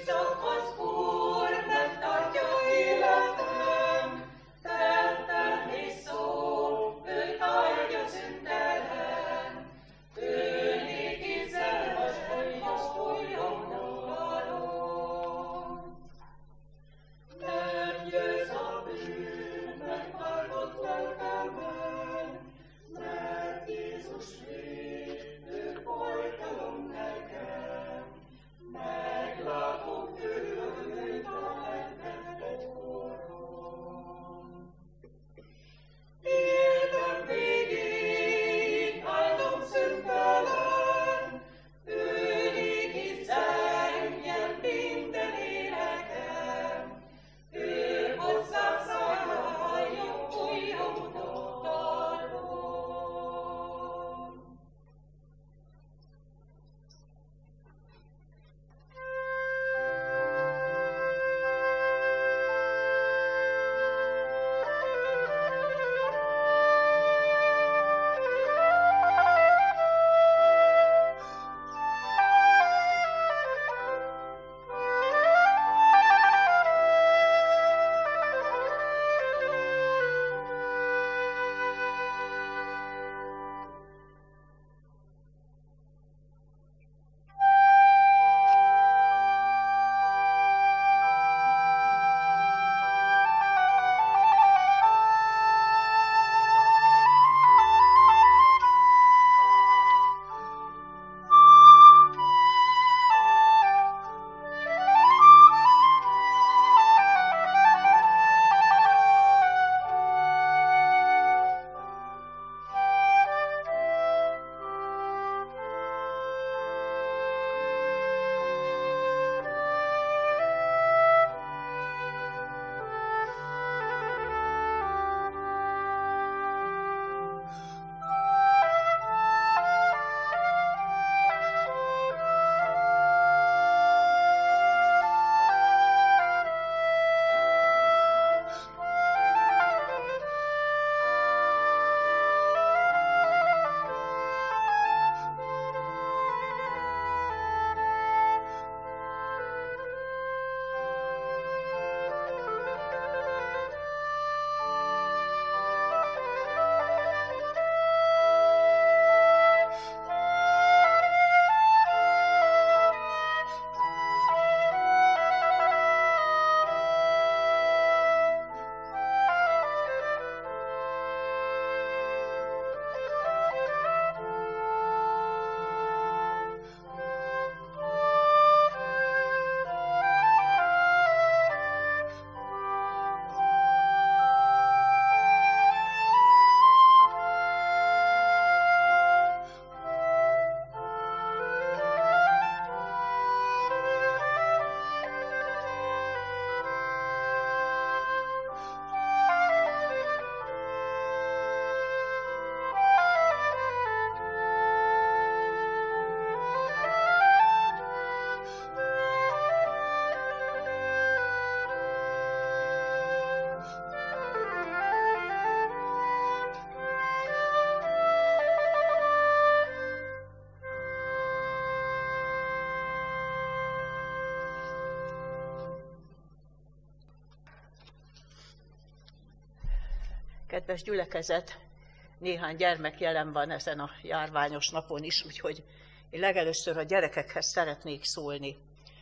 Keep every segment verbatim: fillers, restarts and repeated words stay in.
Kedves gyülekezet, néhány gyermek jelen van ezen a járványos napon is, úgyhogy én legelőször a gyerekekhez szeretnék szólni.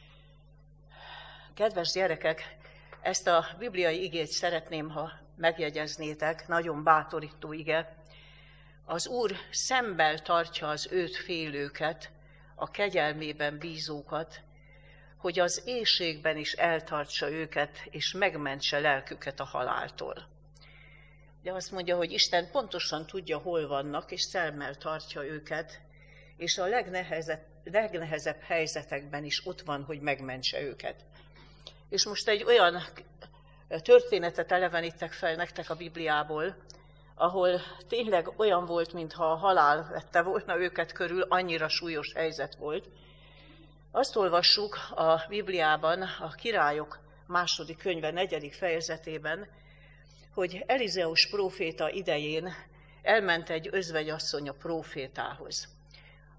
Kedves gyerekek, ezt a bibliai igét szeretném, ha megjegyeznétek, nagyon bátorító ige. Az Úr szemmel tartja az őt félőket, a kegyelmében bízókat, hogy az éhségben is eltartsa őket, és megmentse lelküket a haláltól. De azt mondja, hogy Isten pontosan tudja, hol vannak, és szemmel tartja őket, és a legnehezebb, legnehezebb helyzetekben is ott van, hogy megmentse őket. És most egy olyan történetet elevenítek fel nektek a Bibliából, ahol tényleg olyan volt, mintha a halál vette volna őket körül, annyira súlyos helyzet volt. Azt olvassuk a Bibliában, a Királyok második könyve negyedik fejezetében, hogy Elizeus próféta idején elment egy özvegyasszony a prófétához.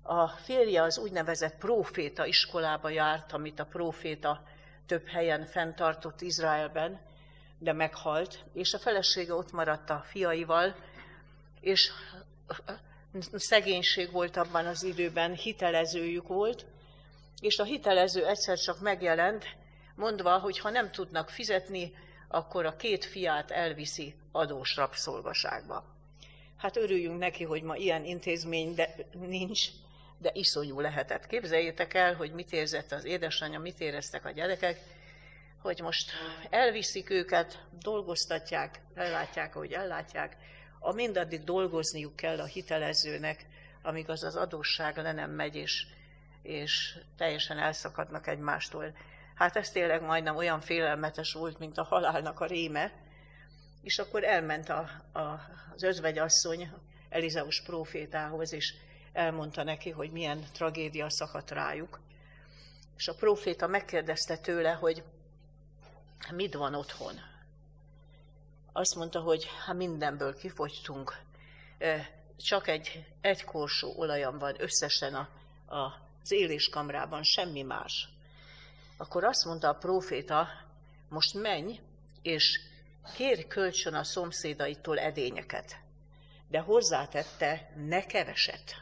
A férje az úgynevezett próféta iskolába járt, amit a próféta több helyen fenntartott Izraelben, de meghalt, és a felesége ott maradt a fiaival, és szegénység volt abban az időben, hitelezőjük volt, és a hitelező egyszer csak megjelent, mondva, hogy ha nem tudnak fizetni, akkor a két fiát elviszi adós rabszolgaságba. Hát örüljünk neki, hogy ma ilyen intézmény de nincs, de iszonyú lehetett. Képzeljétek el, hogy mit érzett az édesanyja, mit éreztek a gyerekek, hogy most elviszik őket, dolgoztatják, ellátják, ahogy ellátják, a mindaddig dolgozniuk kell a hitelezőnek, amíg az az adósság le nem megy, és, és teljesen elszakadnak egymástól. Hát ez tényleg majdnem olyan félelmetes volt, mint a halálnak a réme, és akkor elment a, a, az özvegyasszony Elizeus prófétához, és elmondta neki, hogy milyen tragédia szakadt rájuk. És a próféta megkérdezte tőle, hogy mit van otthon. Azt mondta, hogy hát mindenből kifogytunk, csak egy, egy korsó olajam van összesen a, a, az éléskamrában, semmi más. Akkor azt mondta a próféta, most menj, és kérj kölcsön a szomszédaitól edényeket, de hozzátette, ne keveset.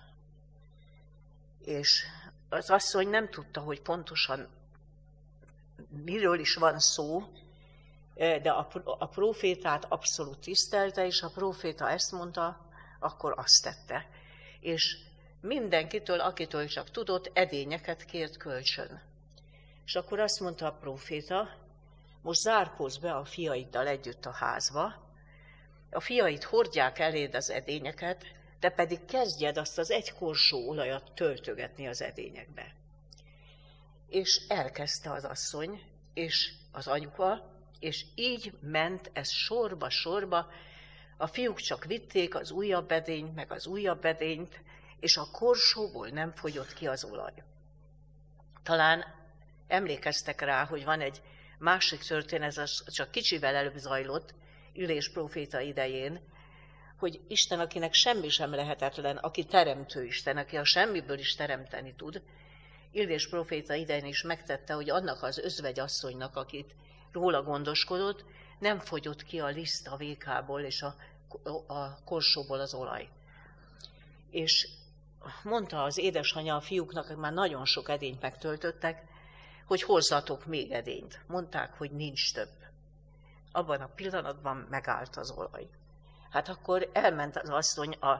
És az asszony nem tudta, hogy pontosan miről is van szó, de a prófétát abszolút tisztelte, és a próféta ezt mondta, akkor azt tette. És mindenkitől, akitől csak tudott, edényeket kért kölcsön. És akkor azt mondta a próféta, most zárkózz be a fiaiddal együtt a házba, a fiaid hordják eléd az edényeket, te pedig kezdjed azt az egy korsó olajat töltögetni az edényekbe. És elkezdte az asszony, és az anyuka, és így ment ez sorba-sorba, a fiúk csak vitték az újabb edényt, meg az újabb edényt, és a korsóból nem fogyott ki az olaj. Talán emlékeztek rá, hogy van egy másik történet, ez csak kicsivel előbb zajlott, Illés próféta idején, hogy Isten, akinek semmi sem lehetetlen, aki teremtő Isten, aki a semmiből is teremteni tud, Illés próféta idején is megtette, hogy annak az özvegyasszonynak, akit róla gondoskodott, nem fogyott ki a liszt a vékából és a, a korsóból az olaj. És mondta az édesanyja a fiúknak, akik már nagyon sok edényt megtöltöttek, hogy hozzatok még edényt. Mondták, hogy nincs több. Abban a pillanatban megállt az olaj. Hát akkor elment az asszony a,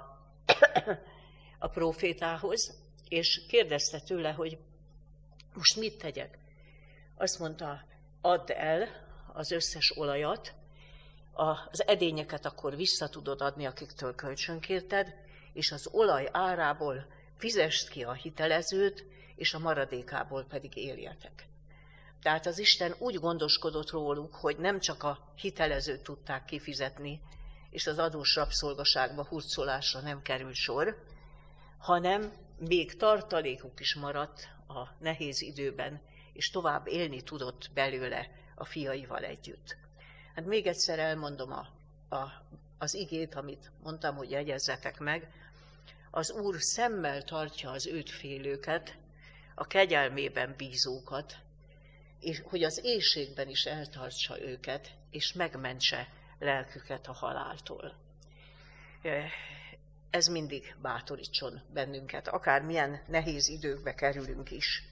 a prófétához, és kérdezte tőle, hogy most mit tegyek. Azt mondta, add el az összes olajat, az edényeket akkor vissza tudod adni, akiktől kölcsönkérted, és az olaj árából fizesd ki a hitelezőt, és a maradékából pedig éljetek. Tehát az Isten úgy gondoskodott róluk, hogy nem csak a hitelezőt tudták kifizetni, és az adós rabszolgaságba hurcolásra nem került sor, hanem még tartalékuk is maradt a nehéz időben, és tovább élni tudott belőle a fiaival együtt. Hát még egyszer elmondom a, a, az igét, amit mondtam, hogy jegyezzetek meg. Az Úr szemmel tartja az őt félőket, a kegyelmében bízókat, és hogy az éhségben is eltartsa őket, és megmentse lelküket a haláltól. Ez mindig bátorítson bennünket, akármilyen nehéz időkbe kerülünk is.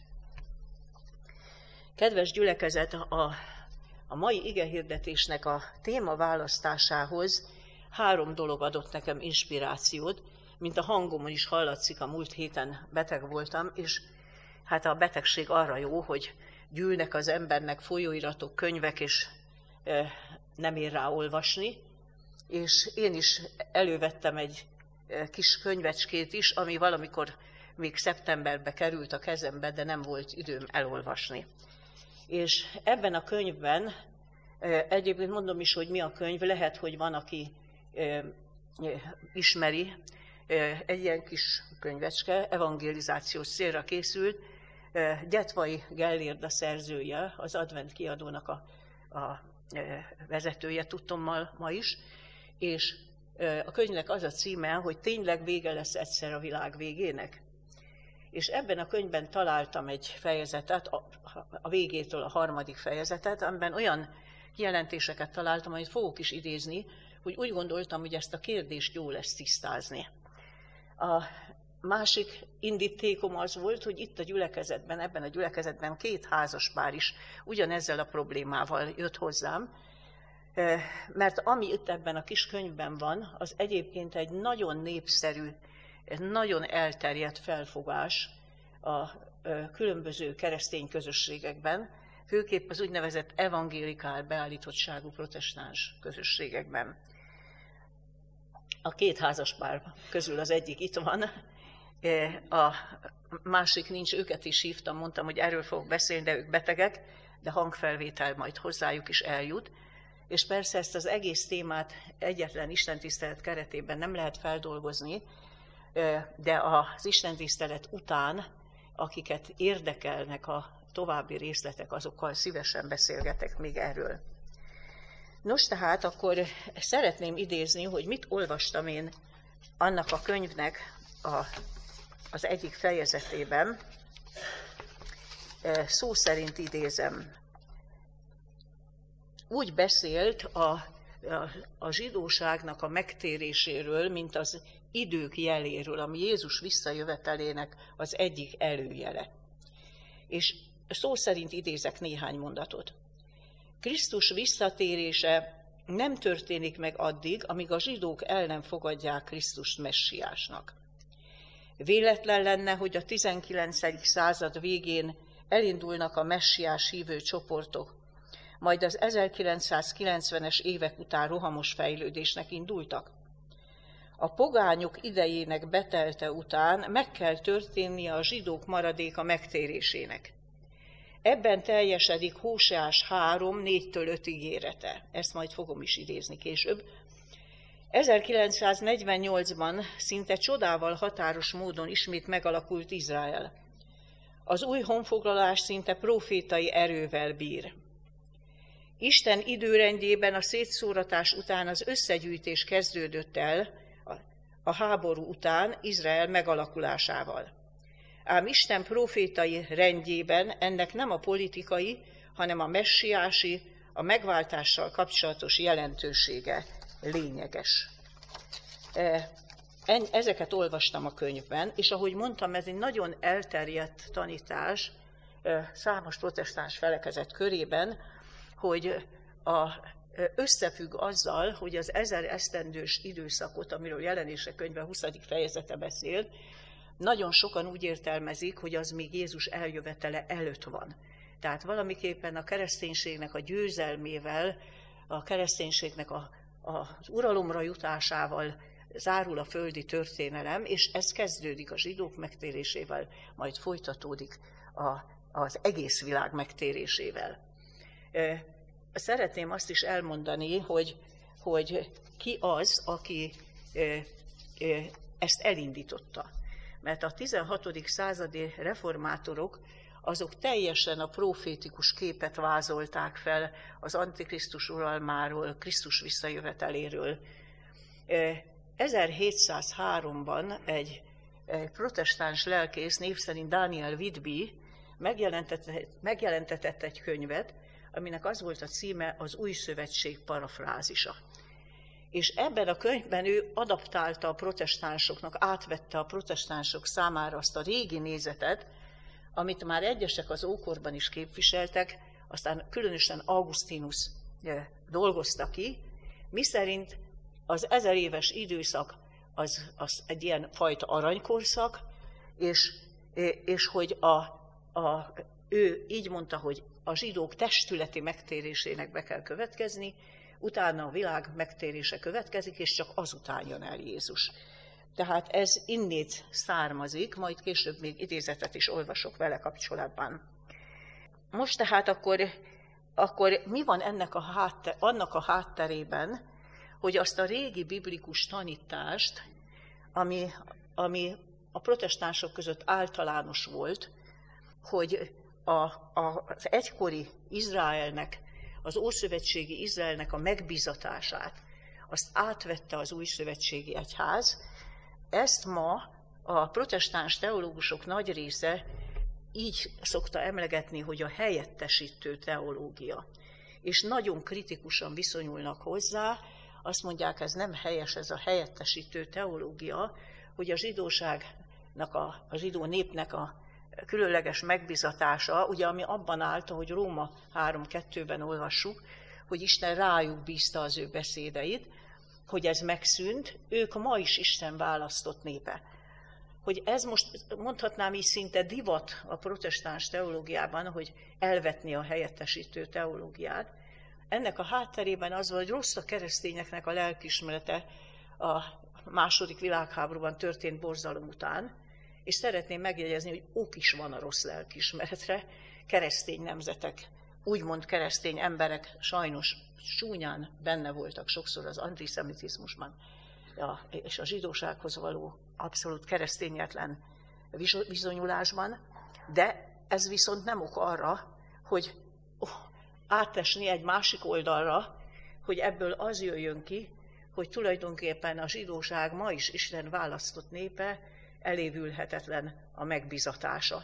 Kedves gyülekezet, a, a mai igehirdetésnek a téma választásához három dolog adott nekem inspirációt, mint a hangomon is hallatszik, a múlt héten beteg voltam, és hát a betegség arra jó, hogy gyűlnek az embernek folyóiratok, könyvek, és e, nem ér rá olvasni, és én is elővettem egy e, kis könyvecskét is, ami valamikor még szeptemberbe került a kezembe, de nem volt időm elolvasni. És ebben a könyvben, e, egyébként mondom is, hogy mi a könyv, lehet, hogy van, aki e, e, ismeri, e, egy ilyen kis könyvecske, evangelizációs célra készült, Gyetvai Gellérd a szerzője, az Advent kiadónak a, a vezetője, tudtommal ma is, és a könyvnek az a címe, hogy tényleg vége lesz egyszer a világ végének. És ebben a könyvben találtam egy fejezetet, a, a végétől a harmadik fejezetet, amiben olyan kijelentéseket találtam, amit fogok is idézni, hogy úgy gondoltam, hogy ezt a kérdést jó lesz tisztázni. A másik indítékom az volt, hogy itt a gyülekezetben, ebben a gyülekezetben két házaspár is ugyanezzel a problémával jött hozzám, mert ami itt ebben a kis könyvben van, az egyébként egy nagyon népszerű, nagyon elterjedt felfogás a különböző keresztény közösségekben, főképp az úgynevezett evangélikál beállítottságú protestáns közösségekben. A két házaspár közül az egyik itt van, a másik nincs, őket is hívtam, mondtam, hogy erről fogok beszélni, de ők betegek, de hangfelvétel majd hozzájuk is eljut. És persze ezt az egész témát egyetlen istentisztelet keretében nem lehet feldolgozni, de az istentisztelet után, akiket érdekelnek a további részletek, azokkal szívesen beszélgetek még erről. Nos, tehát akkor szeretném idézni, hogy mit olvastam én annak a könyvnek a, az egyik fejezetében. Szó szerint idézem. Úgy beszélt a, a, a zsidóságnak a megtéréséről, mint az idők jeléről, ami Jézus visszajövetelének az egyik előjele. És szó szerint idézek néhány mondatot. Krisztus visszatérése nem történik meg addig, amíg a zsidók el nem fogadják Krisztust messiásnak. Véletlen lenne, hogy a tizenkilencedik század végén elindulnak a messiás hívő csoportok, majd az ezerkilencszázkilencvenes évek után rohamos fejlődésnek indultak. A pogányok idejének betelte után meg kell történnie a zsidók maradéka megtérésének. Ebben teljesedik Hóseás három, négytől öt ígérete. Ezt majd fogom is idézni később. ezerkilencszáznegyvennyolcban szinte csodával határos módon ismét megalakult Izrael. Az új honfoglalás szinte profétai erővel bír. Isten időrendjében a szétszóratás után az összegyűjtés kezdődött el a háború után Izrael megalakulásával. Ám Isten profétai rendjében ennek nem a politikai, hanem a messiási, a megváltással kapcsolatos jelentősége lényeges. Ezeket olvastam a könyvben, és ahogy mondtam, ez egy nagyon elterjedt tanítás számos protestáns felekezet körében, hogy a, összefügg azzal, hogy az ezer esztendős időszakot, amiről Jelenések könyve huszadik fejezete beszél, nagyon sokan úgy értelmezik, hogy az még Jézus eljövetele előtt van. Tehát valamiképpen a kereszténységnek a győzelmével, a kereszténységnek a, a, az uralomra jutásával zárul a földi történelem, és ez kezdődik a zsidók megtérésével, majd folytatódik a, az egész világ megtérésével. Szeretném azt is elmondani, hogy, hogy ki az, aki ezt elindította. Mert a tizenhatodik századi reformátorok azok teljesen a profétikus képet vázolták fel az Antikrisztus uralmáról, Krisztus visszajöveteléről. ezerhétszázháromban egy, egy protestáns lelkész, név szerint Daniel Whitby megjelentetett, megjelentetett egy könyvet, aminek az volt a címe, az Új Szövetség parafrázisa. És ebben a könyvben ő adaptálta a protestánsoknak, átvette a protestánsok számára azt a régi nézetet, amit már egyesek az ókorban is képviseltek, aztán különösen Augustinus dolgozta ki, miszerint az ezer éves időszak az, az egy ilyen fajta aranykorszak, és, és hogy a, a, ő így mondta, hogy a zsidók testületi megtérésének be kell következni, utána a világ megtérése következik, és csak azután jön el Jézus. Tehát ez innét származik, majd később még idézetet is olvasok vele kapcsolatban. Most tehát akkor, akkor mi van ennek a hátter, annak a hátterében, hogy azt a régi biblikus tanítást, ami, ami a protestánsok között általános volt, hogy a, a, az egykori Izraelnek, az ószövetségi Izraelnek a megbízatását, azt átvette az újszövetségi egyház, ezt ma a protestáns teológusok nagy része így szokta emlegetni, hogy a helyettesítő teológia. És nagyon kritikusan viszonyulnak hozzá, azt mondják, ez nem helyes, ez a helyettesítő teológia, hogy a zsidóságnak, a, a zsidó népnek a különleges megbizatása, ugye ami abban állt, hogy Róma három kettőben olvassuk, hogy Isten rájuk bízta az ő beszédeit, hogy ez megszűnt, ők ma is Isten választott népe. Hogy ez most mondhatnám így szinte divat a protestáns teológiában, hogy elvetni a helyettesítő teológiát. Ennek a hátterében az van, hogy rossz a keresztényeknek a lelkiismerete a második világháborúban történt borzalom után, és szeretném megjegyezni, hogy ok is van a rossz lelkiismeretre. Keresztény nemzetek, úgymond keresztény emberek sajnos súnyán benne voltak sokszor az antiszemitizmusban, és a zsidósághoz való abszolút keresztényetlen viszonyulásban, de ez viszont nem ok arra, hogy átesni egy másik oldalra, hogy ebből az jöjjön ki, hogy tulajdonképpen a zsidóság ma is Isten választott népe, elévülhetetlen a megbizatása.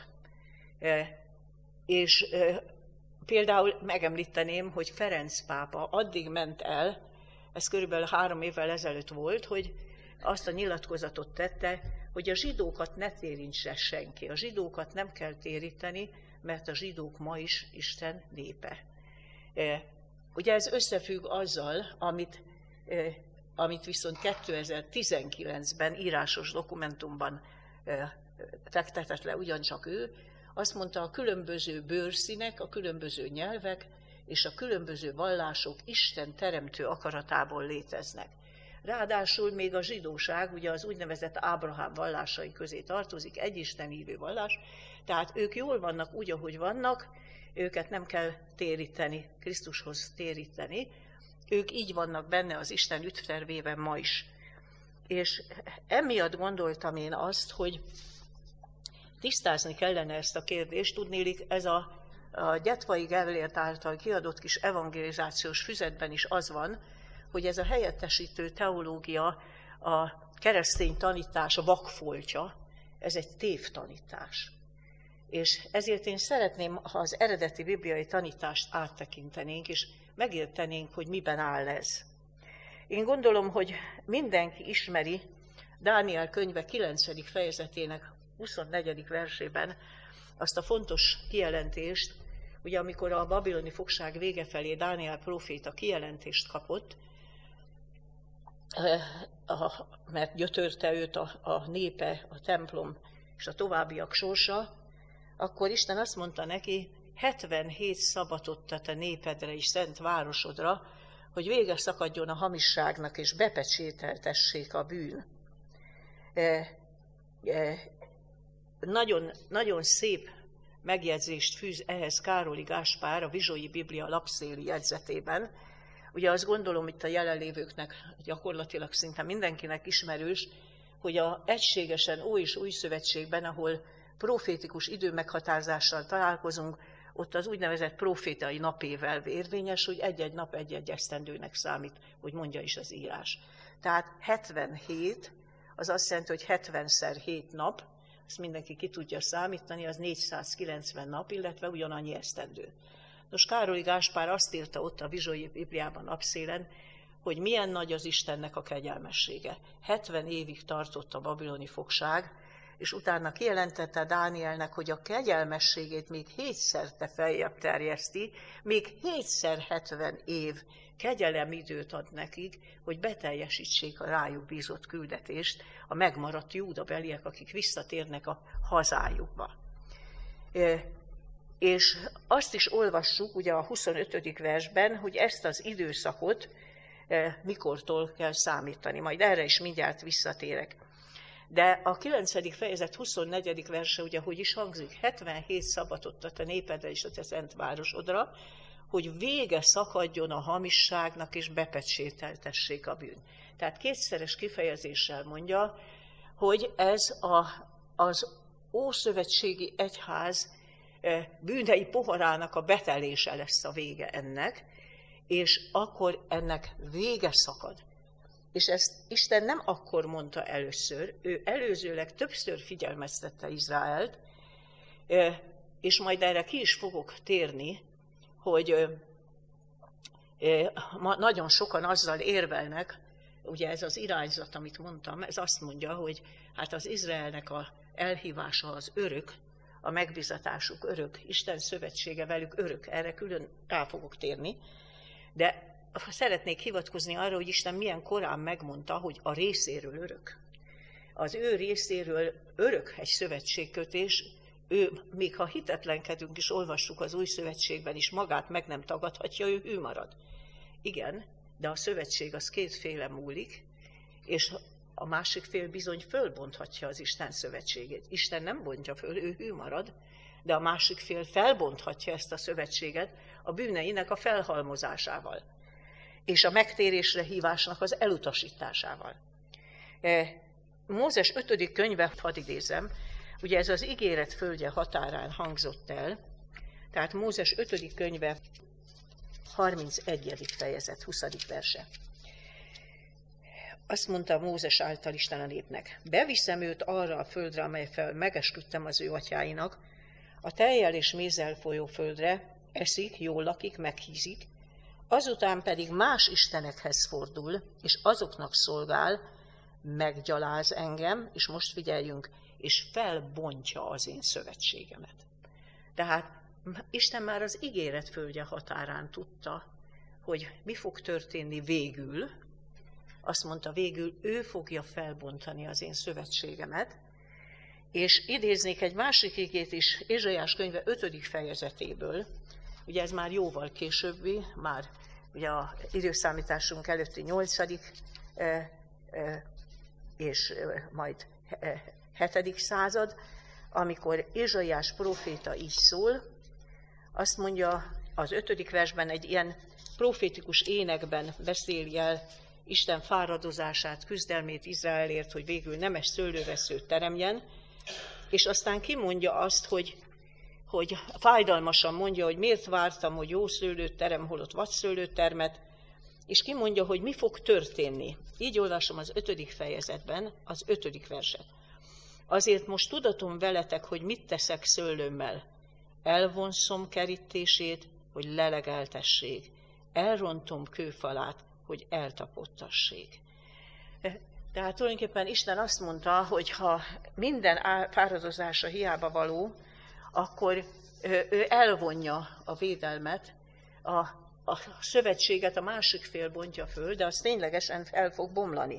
E, és e, például megemlíteném, hogy Ferenc pápa addig ment el, ez körülbelül három évvel ezelőtt volt, hogy azt a nyilatkozatot tette, hogy a zsidókat ne térítse senki. A zsidókat nem kell téríteni, mert a zsidók ma is Isten népe. E, ugye ez összefügg azzal, amit, e, amit viszont kétezer-tizenkilencben írásos dokumentumban e, fektetett le ugyancsak ő, azt mondta, a különböző bőrszínek, a különböző nyelvek és a különböző vallások Isten teremtő akaratából léteznek. Ráadásul még a zsidóság, ugye az úgynevezett Ábrahám vallásai közé tartozik, egy Isten hívő vallás, tehát ők jól vannak úgy, ahogy vannak, őket nem kell téríteni, Krisztushoz téríteni, ők így vannak benne az Isten üdvtervében ma is. És emiatt gondoltam én azt, hogy tisztázni kellene ezt a kérdést, tudnélik ez a, a Gyetvai Gellért által kiadott kis evangelizációs füzetben is az van, hogy ez a helyettesítő teológia, a keresztény tanítás, a vakfoltja, ez egy tévtanítás. És ezért én szeretném, ha az eredeti bibliai tanítást áttekintenénk, és megértenénk, hogy miben áll ez. Én gondolom, hogy mindenki ismeri Dániel könyve kilencedik fejezetének huszonnegyedik versében azt a fontos kijelentést, ugye amikor a babiloni fogság vége felé Dániel próféta kijelentést kapott, mert gyötörte őt a, a népe, a templom és a továbbiak sorsa, akkor Isten azt mondta neki, hetvenhét szabatot tett a népedre és szent városodra, hogy vége szakadjon a hamisságnak, és bepecsételtessék a bűn. E, e, nagyon, nagyon szép megjegyzést fűz ehhez Károli Gáspár a Vizsolyi Biblia lapszéli jegyzetében. Ugye azt gondolom, itt a jelenlévőknek gyakorlatilag szinte mindenkinek ismerős, hogy a egységesen Ó és Új Szövetségben, ahol profétikus időmeghatározással találkozunk, ott az úgynevezett profétai napével érvényes, hogy egy-egy nap egy-egy esztendőnek számít, hogy mondja is az írás. Tehát hetvenhét, az azt jelenti, hogy hetvenszer hét nap, ezt mindenki ki tudja számítani, az négyszázkilencven nap, illetve ugyanannyi esztendő. Nos, Károli Gáspár azt írta ott a Vizsolyi Bibliában napszélen, hogy milyen nagy az Istennek a kegyelmessége. hetven évig tartott a babiloni fogság, és utána kijelentette Dánielnek, hogy a kegyelmességét még hétszerte feljebb terjeszti, még hétszer hetven év kegyelemidőt ad nekik, hogy beteljesítsék a rájuk bízott küldetést a megmaradt júdabeliek, akik visszatérnek a hazájukba. És azt is olvassuk ugye a huszonötödik versben, hogy ezt az időszakot mikortól kell számítani. Majd erre is mindjárt visszatérek. De a kilencedik fejezet huszonnegyedik verse, ugye, hogy is hangzik, hetvenhét szabatot tett a népedre és a te szent városodra, hogy vége szakadjon a hamisságnak, és bepecsételtessék a bűn. Tehát kétszeres kifejezéssel mondja, hogy ez a, az ószövetségi egyház bűnei poharának a betelése lesz a vége ennek, és akkor ennek vége szakad. És ezt Isten nem akkor mondta először, ő előzőleg többször figyelmeztette Izraelt, és majd erre ki is fogok térni, hogy nagyon sokan azzal érvelnek, ugye ez az irányzat, amit mondtam, ez azt mondja, hogy hát az Izraelnek a elhívása az örök, a megbizatásuk örök, Isten szövetsége velük örök, erre külön rá fogok térni, de szeretnék hivatkozni arra, hogy Isten milyen korán megmondta, hogy a részéről örök. Az ő részéről örök egy szövetségkötés, ő, még ha hitetlenkedünk és olvassuk az új szövetségben is, magát meg nem tagadhatja, ő hű marad. Igen, de a szövetség az kétféle múlik, és a másik fél bizony fölbonthatja az Isten szövetségét. Isten nem bontja föl, ő hű marad, de a másik fél felbonthatja ezt a szövetséget a bűneinek a felhalmozásával, és a megtérésre hívásnak az elutasításával. Mózes ötödik könyve, hadd idézem, ugye ez az ígéret földje határán hangzott el, tehát Mózes ötödik könyve, harmincegyedik fejezet, huszadik verse. Azt mondta Mózes által Isten a népnek, beviszem őt arra a földre, amely fel megesküdtem az ő atyáinak, a tejjel és mézzel folyó földre, eszik, jól lakik, meghízik, azután pedig más istenekhez fordul, és azoknak szolgál, meggyaláz engem, és most figyeljünk, és felbontja az én szövetségemet. Tehát Isten már az ígéret földje határán tudta, hogy mi fog történni végül. Azt mondta, végül ő fogja felbontani az én szövetségemet, és idéznék egy másik igét is, Ézsaiás könyve ötödik fejezetéből, ugye ez már jóval későbbi, már ugye az időszámításunk előtti nyolcadik e, e, és e, majd e, hetedik század, amikor Ézsaiás próféta így szól, azt mondja az ötödik versben, egy ilyen profétikus énekben beszéli el Isten fáradozását, küzdelmét Izraelért, hogy végül nemes szőlőveszőt teremjen, és aztán kimondja azt, hogy, hogy fájdalmasan mondja, hogy miért vártam, hogy jó szőlőt terem, holott vadszőlőt termet, és kimondja, hogy mi fog történni. Így olvasom az ötödik fejezetben az ötödik verset. Azért most tudatom veletek, hogy mit teszek szőlőmmel. Elvonszom kerítését, hogy lelegeltessék. Elrontom kőfalát, hogy eltapottassék. Tehát tulajdonképpen Isten azt mondta, hogy ha minden fáradozása hiába való, akkor ő elvonja a védelmet, a, a szövetséget a másik fél bontja föl, de az ténylegesen el fog bomlani.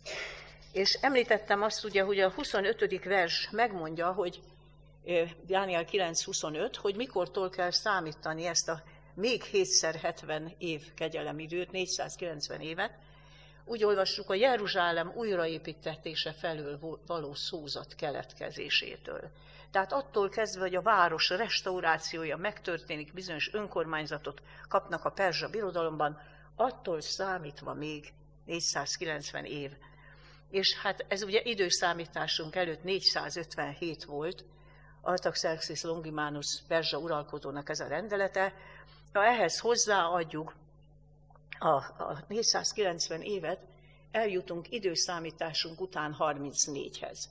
És említettem azt ugye, hogy a huszonötödik vers megmondja, hogy Dániel kilenc huszonöt, hogy mikortól kell számítani ezt a még hétszer hetven év kegyelemidőt, négyszázkilencven évet. Úgy olvassuk, a Jeruzsálem újraépítetése felől való szózat keletkezésétől. Tehát attól kezdve, hogy a város restaurációja megtörténik, bizonyos önkormányzatot kapnak a perzsa birodalomban, attól számítva még négyszázkilencven év. És hát ez ugye időszámításunk előtt négyszázötvenhét volt, Artaxerxes Longimanus perzsa uralkodónak ez a rendelete. Ha ehhez hozzáadjuk a, a négyszázkilencven évet, eljutunk időszámításunk után harmincnégyhez.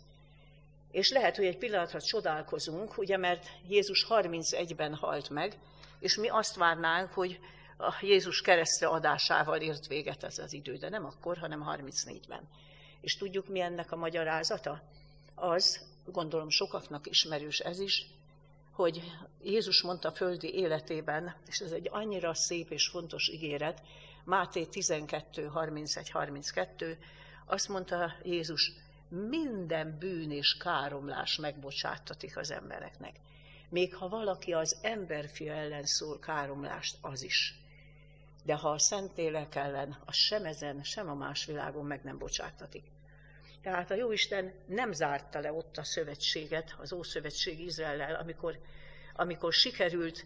És lehet, hogy egy pillanatra csodálkozunk, ugye, mert Jézus harmincegyben halt meg, és mi azt várnánk, hogy a Jézus keresztre adásával ért véget ez az idő, de nem akkor, hanem harmincnégyben. És tudjuk, mi ennek a magyarázata? Az, gondolom sokaknak ismerős ez is, hogy Jézus mondta földi életében, és ez egy annyira szép és fontos ígéret, Máté tizenkettő harmincegy harminckettő, azt mondta Jézus, minden bűn és káromlás megbocsáttatik az embereknek. Még ha valaki az emberfia ellen szól káromlást, az is. De ha a Szentlélek ellen, az sem ezen, sem a más világon meg nem bocsáttatik. Tehát a Jóisten nem zárta le ott a szövetséget, az Ószövetség Izraellel, amikor, amikor sikerült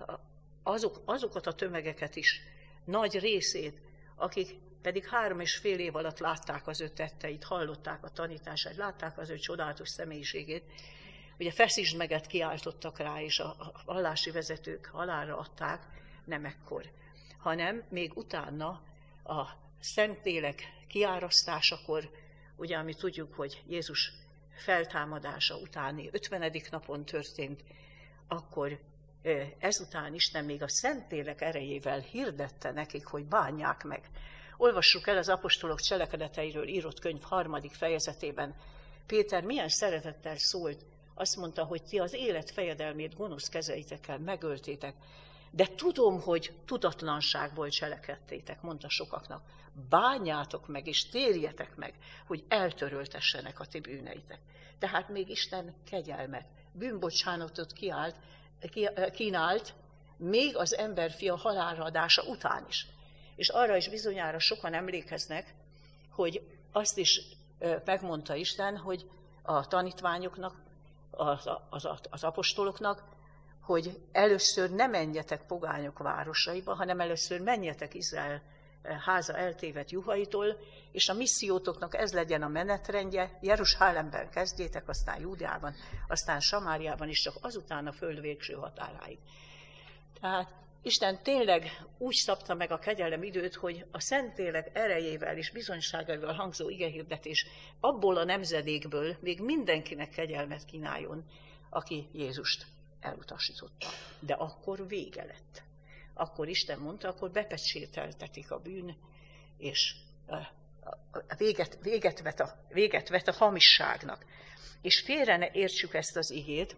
azok, azokat a tömegeket is, nagy részét, akik pedig három és fél év alatt látták az ő tetteit, hallották a tanítását, látták az ő csodálatos személyiségét, ugye feszítsd meget kiáltottak rá, és a vallási vezetők halálra adták, nem ekkor, hanem még utána a Szentlélek kiárasztásakor, ugye, ami tudjuk, hogy Jézus feltámadása utáni ötvenedik napon történt, akkor ezután Isten még a Szentlélek erejével hirdette nekik, hogy bánják meg. Olvassuk el az apostolok cselekedeteiről írott könyv harmadik fejezetében. Péter milyen szeretettel szólt, azt mondta, hogy ti az élet fejedelmét gonosz kezeitekkel megöltétek, de tudom, hogy tudatlanságból cselekedtétek, mondta sokaknak. Bánjátok meg és térjetek meg, hogy eltöröltessenek a ti bűneitek. Tehát még Isten kegyelmet, bűnbocsánatot kiált, kínált, még az emberfia halálra adása után is. És arra is bizonyára sokan emlékeznek, hogy azt is megmondta Isten, hogy a tanítványoknak, az, az, az apostoloknak, hogy először ne menjetek pogányok városaiba, hanem először menjetek Izrael háza eltévedt juhaitól, és a missziótoknak ez legyen a menetrendje, Jeruzsálemben kezdjétek, aztán Júdeában, aztán Samáriában is, csak azután a föld végső határáig. Tehát Isten tényleg úgy szabta meg a kegyelem időt, hogy a Szentlélek erejével és bizonyságával hangzó igehirdetés abból a nemzedékből még mindenkinek kegyelmet kínáljon, aki Jézust elutasította. De akkor vége lett. Akkor Isten mondta, akkor bepecsételtetik a bűn, és a véget, véget, vet a, véget vet a hamisságnak. És félre ne értsük ezt az igét,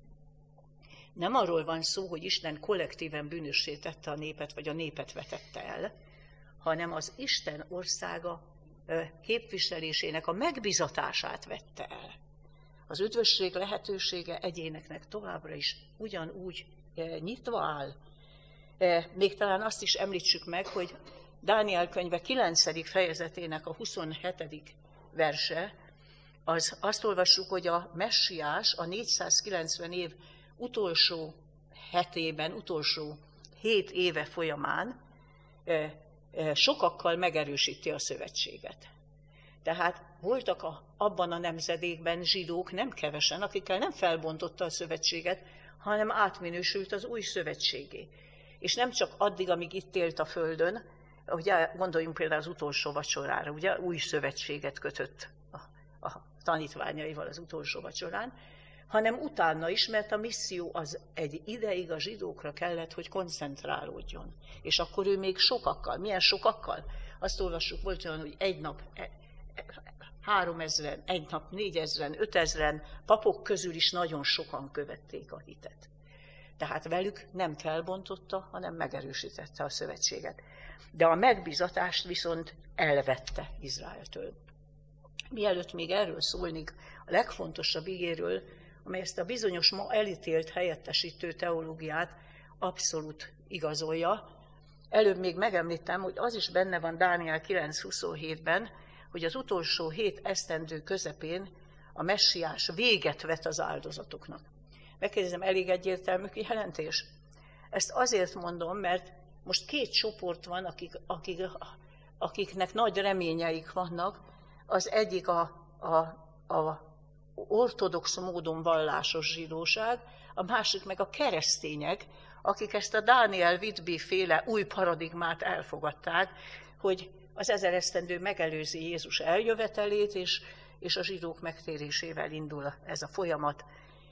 nem arról van szó, hogy Isten kollektíven bűnössé tette a népet, vagy a népet vetette el, hanem az Isten országa képviselésének a megbizatását vette el. Az üdvösség lehetősége egyéneknek továbbra is ugyanúgy nyitva áll. Még talán azt is említsük meg, hogy Dániel könyve kilencedik fejezetének a huszonhetedik verse, az azt olvassuk, hogy a messiás a négyszázkilencven év utolsó hetében, utolsó hét éve folyamán sokakkal megerősíti a szövetséget. Tehát voltak a, abban a nemzedékben zsidók, nem kevesen, akikkel nem felbontotta a szövetséget, hanem átminősült az új szövetségé. És nem csak addig, amíg itt élt a földön, ugye gondoljunk például az utolsó vacsorára, ugye új szövetséget kötött a, a tanítványaival az utolsó vacsorán, hanem utána is, mert a misszió az egy ideig a zsidókra kellett, hogy koncentrálódjon. És akkor ő még sokakkal, milyen sokakkal? Azt olvassuk, volt olyan, hogy egy nap háromezren, egy nap négyezren, ötezren, papok közül is nagyon sokan követték a hitet. Tehát velük nem felbontotta, hanem megerősítette a szövetséget. De a megbizatást viszont elvette Izraeltől. Mielőtt még erről szólnék, a legfontosabb igéről, amely ezt a bizonyos ma elítélt helyettesítő teológiát abszolút igazolja. Előbb még megemlítem, hogy az is benne van Dániel kilenc huszonhétben, hogy az utolsó hét esztendő közepén a messiás véget vet az áldozatoknak. Megkérdezem, elég egyértelmű kijelentés? Ezt azért mondom, mert most két csoport van, akik, akik, akiknek nagy reményeik vannak. Az egyik a, a, a ortodox módon vallásos zsidóság, a másik meg a keresztények, akik ezt a Dániel Whitby féle új paradigmát elfogadták, hogy az ezer esztendő megelőzi Jézus eljövetelét, és, és a zsidók megtérésével indul ez a folyamat.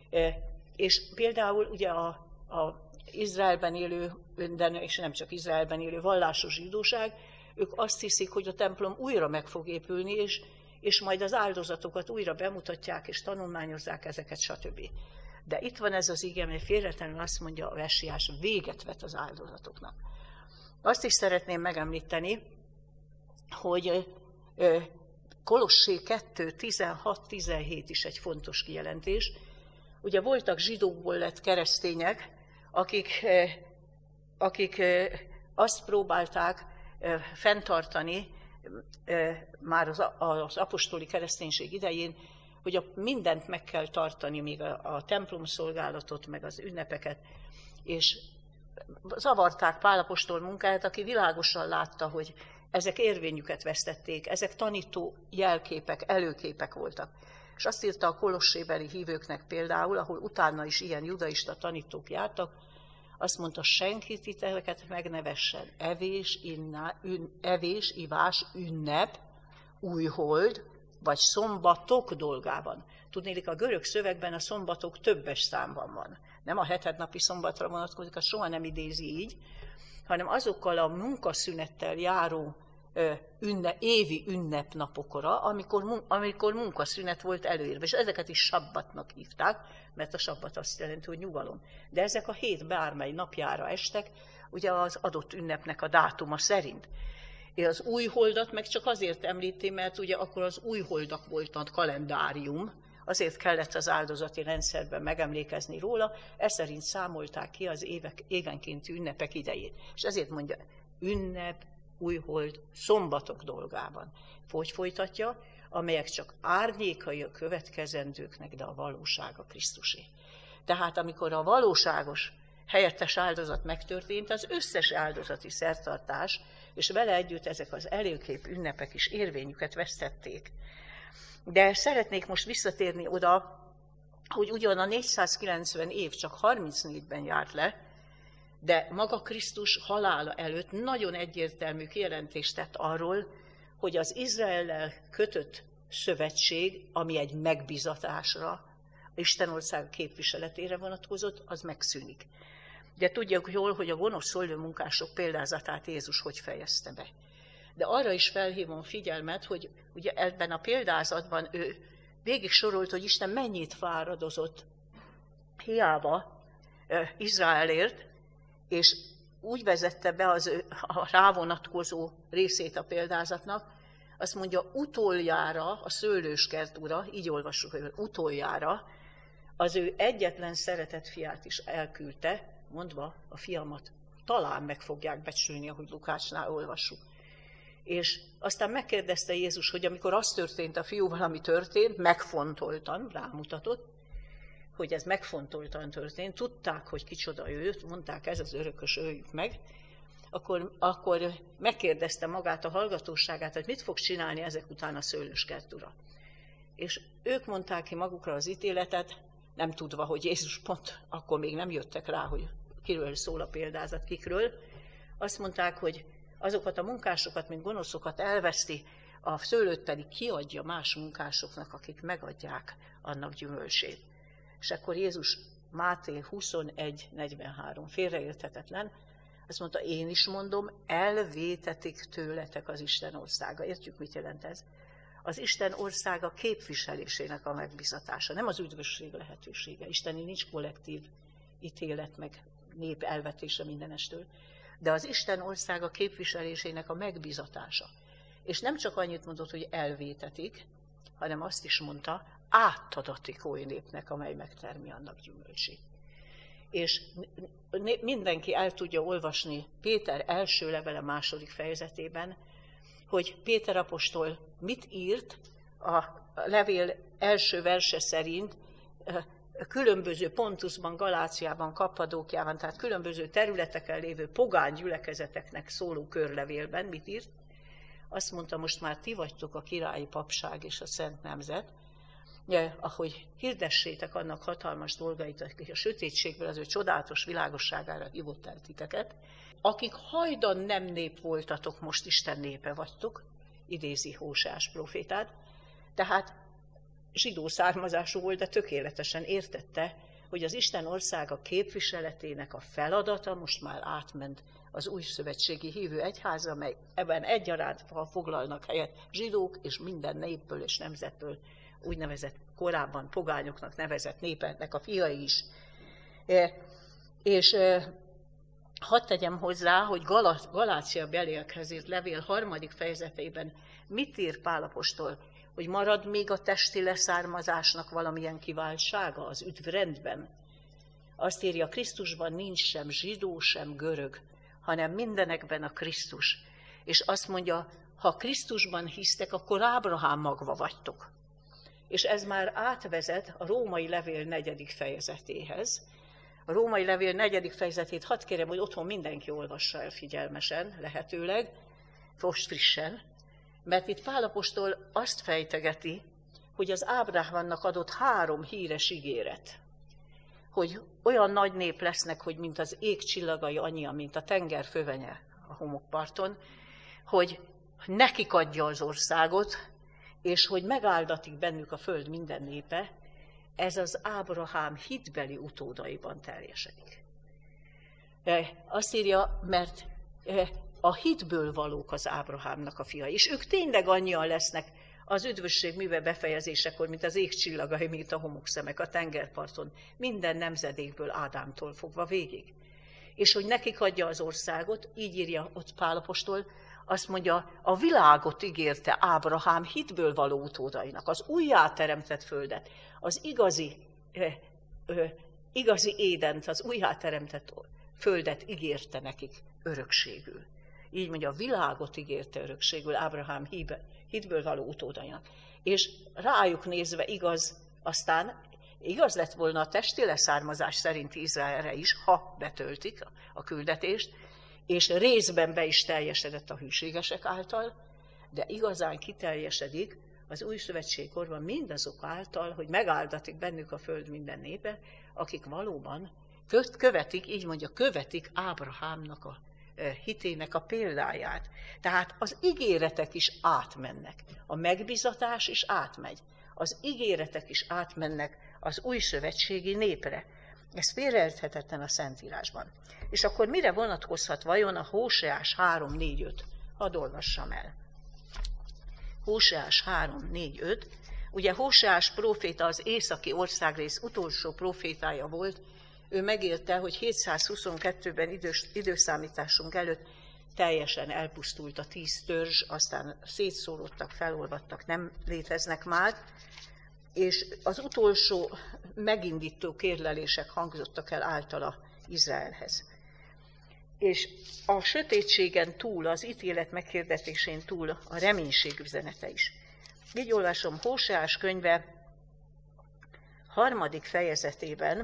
És például ugye a, a Izraelben élő, de és nem csak Izraelben élő vallásos zsidóság, ők azt hiszik, hogy a templom újra meg fog épülni, és, és majd az áldozatokat újra bemutatják, és tanulmányozzák ezeket, stb. De itt van ez az ige, mert félretlenül azt mondja a messiás, véget vet az áldozatoknak. Azt is szeretném megemlíteni, hogy Kolossé kettő tizenhat tizenhét is egy fontos kijelentés. Ugye voltak zsidókból lett keresztények, akik, akik azt próbálták fenntartani már az, az apostoli kereszténység idején, hogy a mindent meg kell tartani, még a, a templomszolgálatot, meg az ünnepeket, és zavarták Pál apostol munkáját, aki világosan látta, hogy ezek érvényüket vesztették, ezek tanító jelképek, előképek voltak. És azt írta a kolossébeli hívőknek például, ahol utána is ilyen judaista tanítók jártak, Azt mondta, senki titeket megnevessen. Evés, inná, ün, evés, ivás, ünnep, újhold, vagy szombatok dolgában. Tudnélik, a görög szövegben a szombatok többes számban van. Nem a hetednapi szombatra vonatkozik, az soha nem idézi így, hanem azokkal a munkaszünettel járó ünne, évi ünnepnapokra, amikor, amikor munkaszünet volt előírva. És ezeket is sabbatnak hívták, mert a sabbat azt jelenti, hogy nyugalom. De ezek a hét bármely napjára estek, ugye az adott ünnepnek a dátuma szerint. És az újholdat meg csak azért említi, mert ugye akkor az újholdak volt a kalendárium, azért kellett az áldozati rendszerben megemlékezni róla, ez szerint számolták ki az évek, évenkénti ünnepek idejét. És ezért mondja, ünnep, újhold, szombatok dolgában. Hogy folytatja? Amelyek csak árnyékai a következendőknek, de a valóság a Krisztusé. Tehát amikor a valóságos helyettes áldozat megtörtént, az összes áldozati szertartás, és vele együtt ezek az előkép ünnepek is érvényüket vesztették. De szeretnék most visszatérni oda, hogy ugyan a négyszázkilencven év csak harmincnégyben járt le, de maga Krisztus halála előtt nagyon egyértelmű kijelentést tett arról, hogy az Izraellel kötött szövetség, ami egy megbízatásra, Isten ország képviseletére vonatkozott, az megszűnik. De tudjuk jól, hogy a gonosz szőlőmunkások példázatát Jézus hogy fejezte be. De arra is felhívom figyelmet, hogy ugye ebben a példázatban ő végig sorolt, hogy Isten mennyit fáradozott hiába Izraelért, és úgy vezette be az ő, a rávonatkozó részét a példázatnak, azt mondja, utoljára a szőlőskert ura, így olvassuk, hogy utoljára, az ő egyetlen szeretett fiát is elküldte, mondva, a fiamat talán meg fogják becsülni, ahogy Lukácsnál olvassuk. És aztán megkérdezte Jézus, hogy amikor az történt a fiúval, ami történt, megfontoltan, rámutatott, hogy ez megfontoltan történt, tudták, hogy kicsoda ő, mondták, ez az örökös, öljük meg, akkor, akkor megkérdezte magát a hallgatóságát, hogy mit fog csinálni ezek után a szőlőskert ura. És ők mondták ki magukra az ítéletet, nem tudva, hogy Jézus pont akkor még nem jöttek rá, hogy kiről szól a példázat, kikről. Azt mondták, hogy azokat a munkásokat, mint gonoszokat elveszti, a szőlőt pedig kiadja más munkásoknak, akik megadják annak gyümölcsét. És akkor Jézus Máté huszonegy negyvenhárom, félreérthetetlen, azt mondta, én is mondom, elvétetik tőletek az Isten országa. Értjük, mit jelent ez? Az Isten országa képviselésének a megbízatása, nem az üdvösség lehetősége. Isteni nincs kollektív ítélet, meg nép elvetése mindenestől, de az Isten országa képviselésének a megbízatása. És nem csak annyit mondott, hogy elvétetik, hanem azt is mondta, átadatik oly népnek, amely megtermi annak gyümölcsét. És mindenki el tudja olvasni Péter első levele második fejezetében, hogy Péter apostol mit írt a levél első verse szerint, különböző Pontusban, Galáciában, Kappadókiában, tehát különböző területeken lévő pogány gyülekezeteknek szóló körlevélben mit írt. Azt mondta, most már ti vagytok a királyi papság és a szent nemzet, ahogy hirdessétek annak hatalmas dolgait, akik a sötétségből az ő csodálatos világosságára hívott el titeket, akik hajdan nem nép voltatok, most Isten népe vagytok, idézi Hóseás profétát, tehát zsidó származású volt, de tökéletesen értette, hogy az Isten országa képviseletének a feladata most már átment az új szövetségi hívő egyházra, mely ebben egyaránt foglalnak helyet zsidók és minden népből és nemzetből, úgynevezett korábban pogányoknak nevezett népeknek a fiai is. E, és e, hadd tegyem hozzá, hogy Gal- Galácia beliekhez írt levél harmadik fejezetében mit ír Pál apostol, hogy marad még a testi leszármazásnak valamilyen kiváltsága az üdvrendben. Azt írja, Krisztusban nincs sem zsidó, sem görög, hanem mindenekben a Krisztus. És azt mondja, ha Krisztusban hisztek, akkor Ábrahám magva vagytok. És ez már átvezet a római levél negyedik fejezetéhez. A római levél negyedik fejezetét hadd kérem, hogy otthon mindenki olvassa el figyelmesen, lehetőleg, most frissen, mert itt Pál apostol azt fejtegeti, hogy az Ábrahámnak adott három híres ígéret. hogy olyan nagy nép lesznek, hogy mint az ég csillagai annyian, mint a tenger fövenye a homokparton, hogy nekik adja az országot, és hogy megáldatik bennük a föld minden népe, ez az Ábrahám hitbeli utódaiban teljesedik. Azt írja, mert a hitből valók az Ábrahámnak a fiai, és ők tényleg annyian lesznek az üdvösség műve befejezésekor, mint az ég csillagai, mint a homokszemek a tengerparton, minden nemzedékből Ádámtól fogva végig. És hogy nekik adja az országot, így írja ott Pál apostol, azt mondja, a világot ígérte Ábrahám hitből való utódainak, az újjáteremtett földet, az igazi, eh, eh, igazi Édent, az újjáteremtett földet ígérte nekik örökségül. Így mondja, a világot ígérte örökségül Ábrahám hitből való utódainak. És rájuk nézve igaz, aztán igaz lett volna a testi leszármazás szerinti Izraelre is, ha betöltik a küldetést, és részben be is teljesedett a hűségesek által, de igazán kiteljesedik az új szövetségkorban mindazok által, hogy megáldatik bennük a föld minden népe, akik valóban követik, így mondja, követik Ábrahámnak a hitének a példáját. Tehát az ígéretek is átmennek, a megbizatás is átmegy, az ígéretek is átmennek az új szövetségi népre. Ez félreérthetetlen a Szentírásban. És akkor mire vonatkozhat vajon a Hóseás három négy öt? Hadd olvassam el. Hóseás három négy öt. Ugye Hóseás próféta az északi országrész utolsó prófétája volt. Ő megélte, hogy hétszázhuszonkettőben idős, időszámításunk előtt teljesen elpusztult a tíz törzs, aztán szétszórodtak, felolvadtak, nem léteznek már, és az utolsó megindító kérlelések hangzottak el általa Izraelhez. És a sötétségen túl, az ítélet meghirdetésén túl a reménység üzenete is. Így olvasom Hóseás könyve harmadik fejezetében,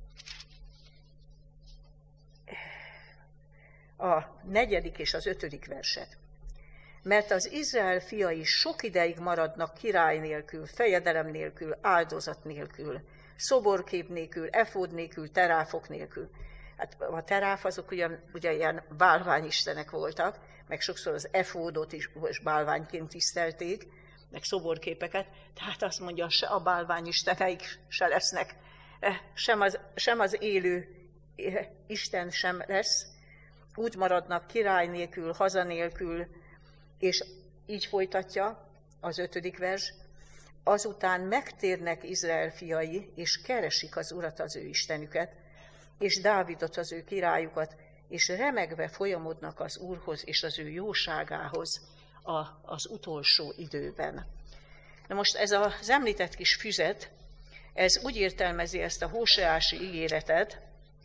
a negyedik és az ötödik verset. Mert az Izrael fiai sok ideig maradnak király nélkül, fejedelem nélkül, áldozat nélkül, szoborkép nélkül, efód nélkül, teráfok nélkül. Hát a teráf azok ugyan, ugye ilyen bálványistenek voltak, meg sokszor az efódot is bálványként tisztelték, meg szoborképeket, tehát azt mondja, se a bálványisteneik se lesznek, sem az, sem az élő Isten sem lesz, úgy maradnak király nélkül, haza nélkül, és így folytatja az ötödik vers, azután megtérnek Izrael fiai, és keresik az Urat, az ő Istenüket, és Dávidot, az ő királyukat, és remegve folyamodnak az Úrhoz és az ő jóságához a, az utolsó időben. Na most ez az említett kis füzet, ez úgy értelmezi ezt a hóseási ígéretet,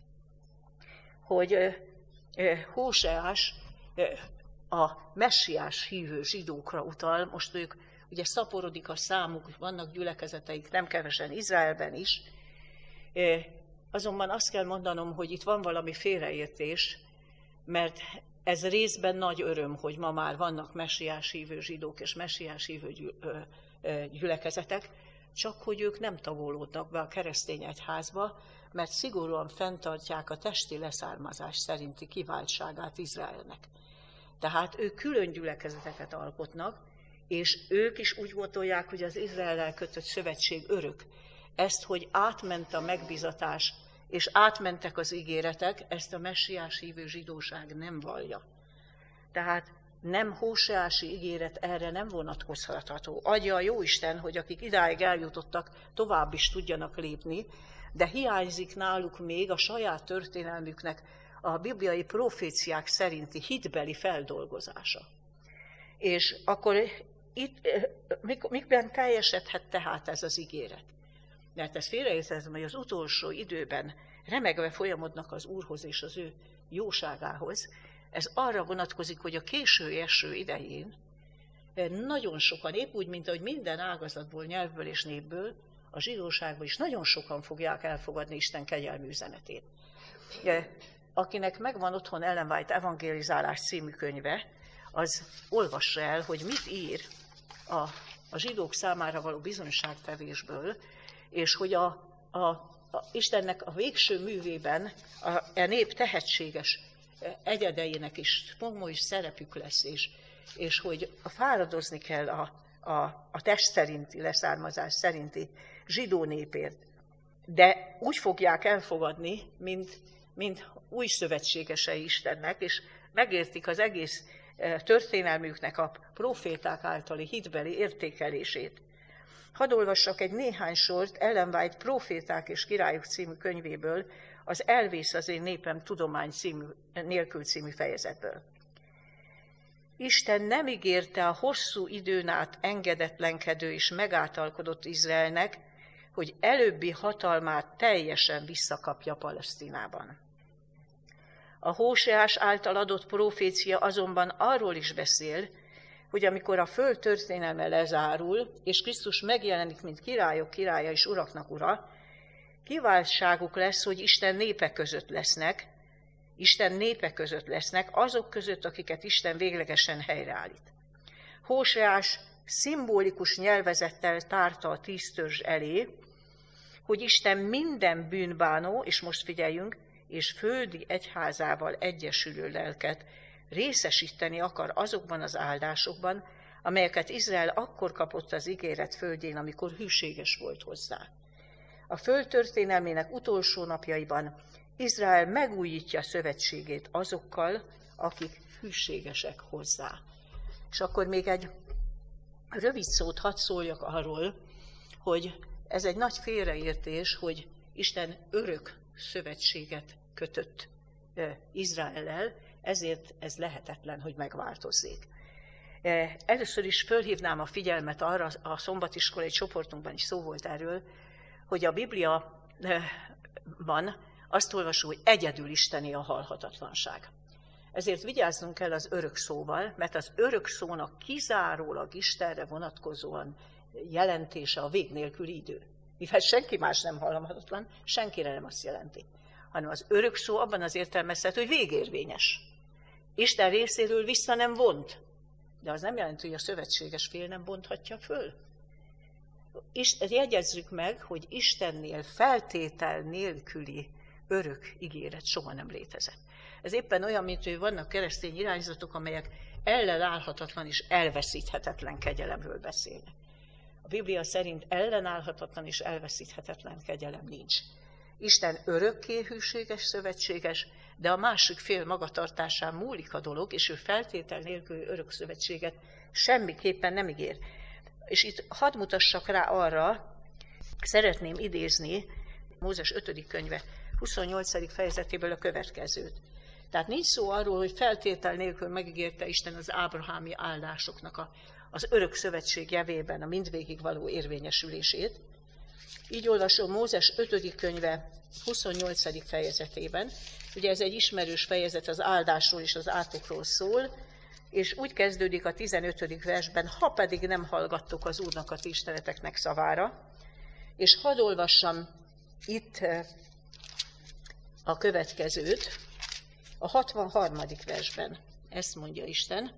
hogy Hóseás a messiás hívő zsidókra utal, most ők ugye szaporodik a számuk, vannak gyülekezeteik, nem kevesen Izraelben is, azonban azt kell mondanom, hogy itt van valami félreértés, mert ez részben nagy öröm, hogy ma már vannak messiás hívő zsidók és messiás hívő gyülekezetek, csak hogy ők nem tagolódnak be a keresztény egyházba, mert szigorúan fenntartják a testi leszármazás szerinti kiváltságát Izraelnek. Tehát ők külön gyülekezeteket alkotnak, és ők is úgy gondolják, hogy az Izraellel kötött szövetség örök. Ezt, hogy átment a megbizatás, és átmentek az ígéretek, ezt a messiás hívő zsidóság nem vallja. Tehát nem hóseási ígéret erre nem vonatkozható. Adja a Jóisten, hogy akik idáig eljutottak, tovább is tudjanak lépni, de hiányzik náluk még a saját történelmüknek a bibliai proféciák szerinti hitbeli feldolgozása. És akkor itt, mikben teljesedhet tehát ez az ígéret? Mert ezt félreértettem, hogy az utolsó időben remegve folyamodnak az Úrhoz és az ő jóságához. Ez arra vonatkozik, hogy a késő eső idején nagyon sokan, épp úgy, mint ahogy minden ágazatból, nyelvből és népből, a zsidóságban is nagyon sokan fogják elfogadni Isten kegyelmű üzenetét. Akinek megvan otthon Ellen White Evangelizálás című könyve, az olvassa el, hogy mit ír a, a zsidók számára való bizonyságtevésből, és hogy a, a, a Istennek a végső művében a, a nép tehetséges egyedeinek is komoly szerepük lesz, és, és hogy fáradozni kell a, a, a test szerinti, leszármazás szerinti zsidó népért. De úgy fogják elfogadni, mint, mint új szövetségesei Istennek, és megértik az egész történelmüknek a proféták általi hitbeli értékelését. Hadd olvassak egy néhány sort Ellen White Proféták és királyok című könyvéből, az Elvész az én népem tudomány című, nélkül című fejezetből. Isten nem ígérte a hosszú időn át engedetlenkedő és megátalkodott Izraelnek, hogy előbbi hatalmát teljesen visszakapja Palesztinában. A Hóseás által adott profécia azonban arról is beszél, hogy amikor a föld történelme lezárul, és Krisztus megjelenik, mint királyok királya és uraknak ura, kiváltságuk lesz, hogy Isten népe között lesznek, Isten népe között lesznek, azok között, akiket Isten véglegesen helyreállít. Hóseás szimbolikus nyelvezettel tárta a tíz törzs elé, hogy Isten minden bűnbánó, és most figyeljünk, és földi egyházával egyesülő lelket részesíteni akar azokban az áldásokban, amelyeket Izrael akkor kapott az ígéret földjén, amikor hűséges volt hozzá. A föld történelmének utolsó napjaiban Izrael megújítja szövetségét azokkal, akik hűségesek hozzá. És akkor még egy rövid szót hadd szóljak arról, hogy ez egy nagy félreértés, hogy Isten örök szövetséget kötött Izraellel, ezért ez lehetetlen, hogy megváltozzék. Először is fölhívnám a figyelmet arra, a szombatiskolai csoportunkban is szó volt erről, hogy a Bibliaban azt olvasó, hogy egyedül Istené a halhatatlanság. Ezért vigyázzunk kell az örök szóval, mert az örök szónak kizárólag Istenre vonatkozóan jelentése a vég nélküli idő. Mivel senki más nem halhatatlan, senkire nem azt jelenti. Hanem az örök szó abban az értelmezhető, hogy végérvényes. Isten részéről vissza nem vont, de az nem jelenti, hogy a szövetséges fél nem bonthatja föl. Jegyezzük meg, hogy Istennél feltétel nélküli örök ígéret soha nem létezett. Ez éppen olyan, mint hogy vannak keresztény irányzatok, amelyek ellenállhatatlan és elveszíthetetlen kegyelemről beszélnek. A Biblia szerint ellenállhatatlan és elveszíthetetlen kegyelem nincs. Isten örökké hűséges, szövetséges, de a másik fél magatartásán múlik a dolog, és ő feltétel nélkül örök szövetséget semmiképpen nem ígér. És itt hadd mutassak rá arra, szeretném idézni Mózes ötödik könyve huszonnyolcadik fejezetéből a következőt. Tehát nincs szó arról, hogy feltétel nélkül megígérte Isten az ábrahámi áldásoknak a, az örök szövetség jevében a mindvégig való érvényesülését. Így olvasom Mózes ötödik könyve huszonnyolcadik fejezetében. Ugye ez egy ismerős fejezet, az áldásról és az átokról szól, és úgy kezdődik a tizenötödik versben, ha pedig nem hallgattok az Úrnak a ti isteneteknek szavára, és hadd olvassam itt a következőt, a hatvanharmadik versben. Ezt mondja Isten.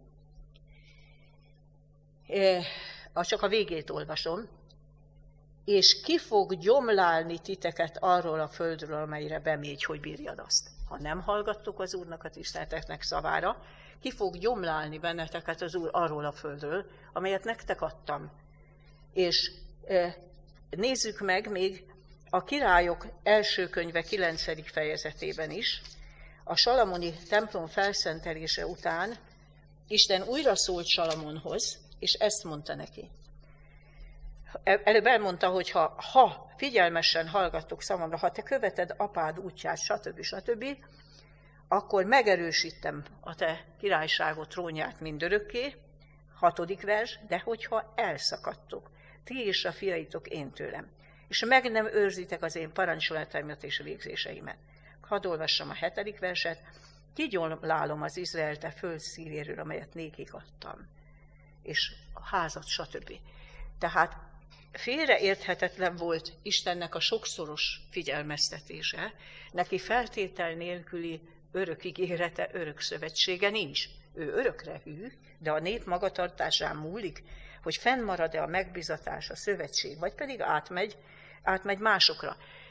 Csak a végét olvasom. És ki fog gyomlálni titeket arról a földről, amelyre bemégy, hogy bírjad azt. Ha nem hallgattok az Úrnak a ti isteneteknek szavára, ki fog gyomlálni benneteket az Úr arról a földről, amelyet nektek adtam. És e, nézzük meg még a Királyok első könyve kilencedik fejezetében is, a salamoni templom felszentelése után Isten újra szólt Salamonhoz, és ezt mondta neki. Előbb elmondta, hogy ha, ha figyelmesen hallgattok szavamra, ha te követed apád útját, stb. stb., akkor megerősítem a te királyságot, trónját mindörökké, hatodik vers, de hogyha elszakadtok, ti és a fiaitok én tőlem, és meg nem őrzitek az én parancsolataimat és végzéseimet. Hadd olvassam a hetedik verset, kigyomlálom az Izraelte föld szívéről, amelyet nékik adtam, és a házat, stb. Tehát félreérthetetlen volt Istennek a sokszoros figyelmeztetése, neki feltétel nélküli örök ígérete, örök szövetsége nincs. Ő örökre hű, de a nép magatartásán múlik, hogy fennmarad-e a megbizatás, a szövetség, vagy pedig átmegy, átmegy másokra.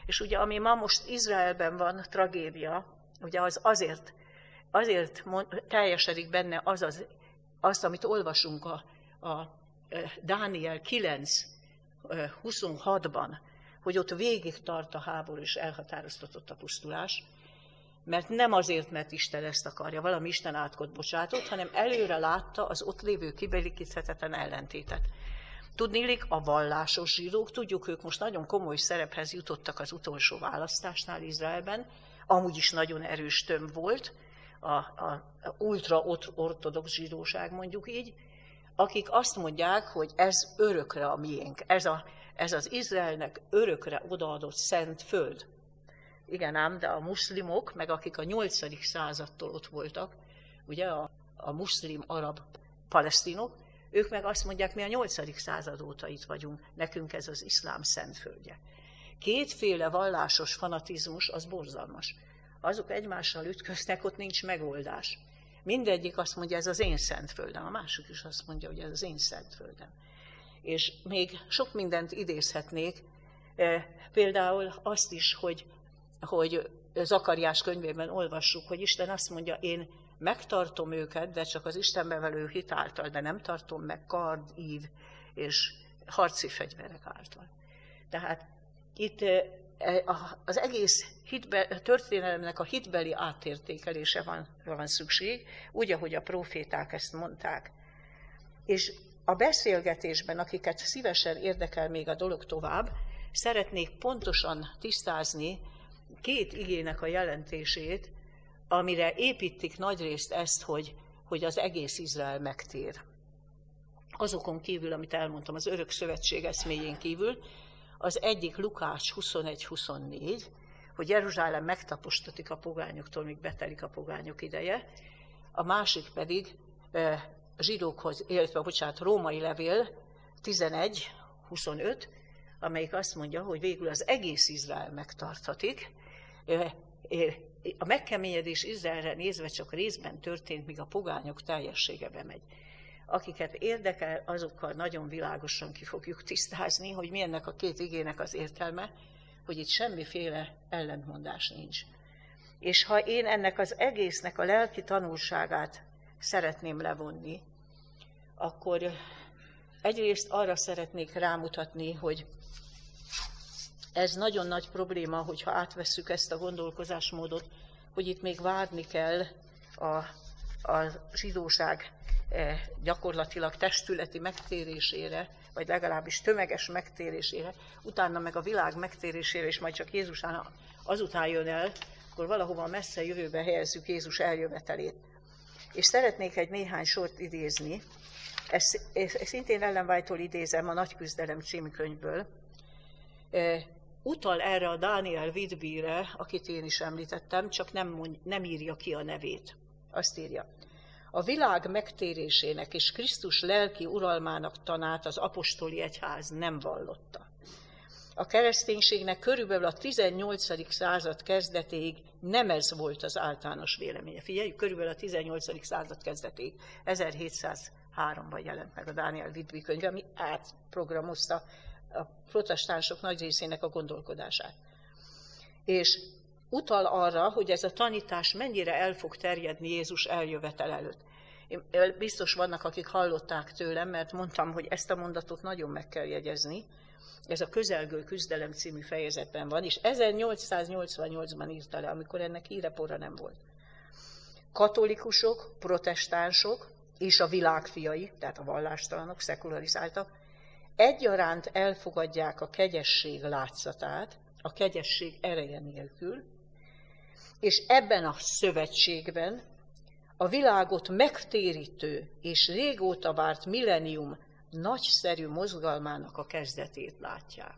És ugye ami ma most Izraelben van tragédia, ugye az azért, azért mond, teljesedik benne az, az, azt, amit olvasunk a, a Dániel kilenc huszonhatban, hogy ott végig tart a háború és elhatároztatott a pusztulás, mert nem azért, mert Isten ezt akarja, valami Isten átkot bocsátott, hanem előre látta az ott lévő kibékíthetetlen ellentétet. Tudniillik, a vallásos zsidók, tudjuk, ők most nagyon komoly szerephez jutottak az utolsó választásnál Izraelben, amúgy is nagyon erős tömb volt, a, a, a ultra-ortodox zsidóság mondjuk így, akik azt mondják, hogy ez örökre a miénk, ez, a, ez az Izraelnek örökre odaadott szent föld. Igen ám, de a muszlimok, meg akik a nyolcadik századtól ott voltak, ugye a, a muszlim arab palesztinok, ők meg azt mondják, mi a nyolcadik század óta itt vagyunk, nekünk ez az iszlám szentföldje. Kétféle vallásos fanatizmus, az borzalmas. Azok egymással ütköznek, ott nincs megoldás. Mindegyik azt mondja, ez az én szentföldem, a másik is azt mondja, hogy ez az én szentföldem. És még sok mindent idézhetnék, például azt is, hogy, hogy Zakariás könyvében olvassuk, hogy Isten azt mondja, én megtartom őket, de csak az Istenbe való hit által, de nem tartom meg kard, ív és harci fegyverek által. Tehát itt az egész hitbe, történelemnek a hitbeli átértékelése van, van szükség, úgy, ahogy a próféták ezt mondták. És a beszélgetésben, akiket szívesen érdekel még a dolog tovább, szeretnék pontosan tisztázni két igének a jelentését, amire építik nagyrészt ezt, hogy, hogy az egész Izrael megtér. Azokon kívül, amit elmondtam, az örök szövetség eszméjén kívül, az egyik Lukács huszonegy huszonnégy, hogy Jeruzsálem megtapostatik a pogányoktól, míg betelik a pogányok ideje, a másik pedig e, zsidókhoz, illetve, bocsánat, római levél tizenegy huszonöt, amelyik azt mondja, hogy végül az egész Izrael megtarthatik. E, e, a megkeményedés Izraelre nézve csak részben történt, míg a pogányok teljessége bemegy. Akiket érdekel, azokkal nagyon világosan ki fogjuk tisztázni, hogy mi ennek a két igének az értelme, hogy itt semmiféle ellentmondás nincs. És ha én ennek az egésznek a lelki tanulságát szeretném levonni, akkor egyrészt arra szeretnék rámutatni, hogy ez nagyon nagy probléma, hogyha átvesszük ezt a gondolkozásmódot, hogy itt még várni kell a, a zsidóság gyakorlatilag testületi megtérésére, vagy legalábbis tömeges megtérésére, utána meg a világ megtérésére, és majd csak Jézus azután jön el, akkor valahova messze jövőbe helyezzük Jézus eljövetelét. És szeretnék egy néhány sort idézni, ezt, ezt szintén Ellen White-tól idézem a Nagy küzdelem című könyvből. E, utal erre a Daniel Whitby-re, akit én is említettem, csak nem, mond, nem írja ki a nevét. Azt írja: a világ megtérésének és Krisztus lelki uralmának tanát az apostoli egyház nem vallotta. A kereszténységnek körülbelül a tizennyolcadik század kezdetéig nem ez volt az általános véleménye. Figyeljük, körülbelül a tizennyolcadik század kezdetéig, ezerhétszázháromban jelent meg a Daniel Whitby könyve, ami átprogramozta a protestánsok nagy részének a gondolkodását. És utal arra, hogy ez a tanítás mennyire el fog terjedni Jézus eljövetel előtt. Én, biztos vannak, akik hallották tőlem, mert mondtam, hogy ezt a mondatot nagyon meg kell jegyezni. Ez a Közelgő küzdelem című fejezetben van, és ezernyolcszáznyolcvannyolcban írta le, amikor ennek hírepora nem volt. Katolikusok, protestánsok és a világ fiai, tehát a vallástalanok, szekularizáltak, egyaránt elfogadják a kegyesség látszatát, a kegyesség ereje nélkül, és ebben a szövetségben a világot megtérítő és régóta várt millennium nagyszerű mozgalmának a kezdetét látják.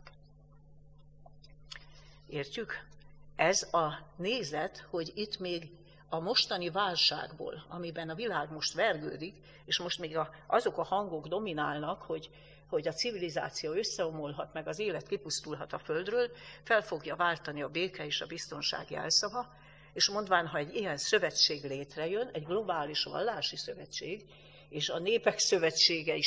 Értjük? Ez a nézet, hogy itt még a mostani válságból, amiben a világ most vergődik, és most még a, azok a hangok dominálnak, hogy, hogy a civilizáció összeomolhat, meg az élet kipusztulhat a földről, fel fogja váltani a béke és a biztonság jelszava, és mondván, ha egy ilyen szövetség létrejön, egy globális vallási szövetség, és a népek szövetsége is a,